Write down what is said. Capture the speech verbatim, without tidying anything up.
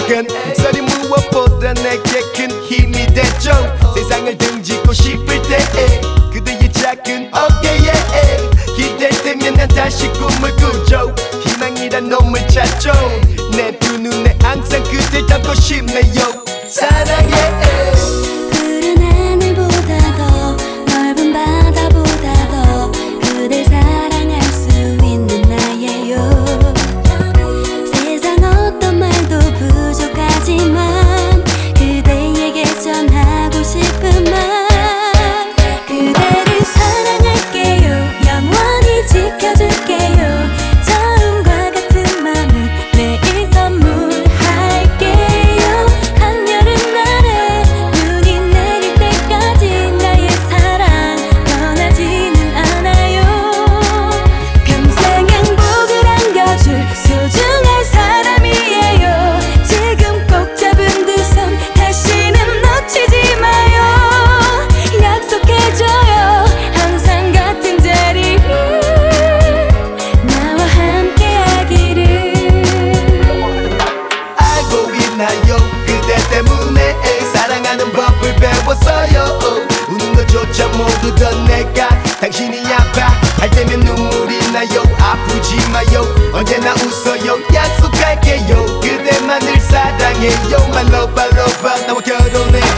작은 목소리 무엇보다 내게 큰 힘이 됐죠. 세상을 등지고 싶을 때 그대의 작은 어깨에 기댈 때면 난 다시 꿈을 꾸죠. 희망이란 놈을 찾죠. 내 두 눈에 항상 그댈 담고 싶네요. 사랑해. 푸른 하늘보다 더 넓은 바다보다 더 그댈 사랑할 수 있는 나예요. 세상 어떤 말도 부족하지만 그대에게 전하고 싶은 말, 그대를 사랑할게요. 영원히 지켜줄게요. 처음과 같은 맘을 매일 선물할게요. 한여름 날에 눈이 내릴 때까지 나의 사랑 변하지는 않아요. 평생 행복을 안겨줄 소중한 사람이에요. 지금 꼭 잡은 두 손 다시는 놓치지 마요. 약속해줘요. 항상 같은 자리에 나와 함께하기를. 알고 있나요? 그대 때문에 사랑하는 법을 배웠어요. 우는 것조차 모두 다 내가 당신이 아파 할 때면 눈물이 나요. 아프지 마요. 언제나 웃어요. 약속할게요. 그대만을 사랑해요. My love, my love, 나와 결혼해.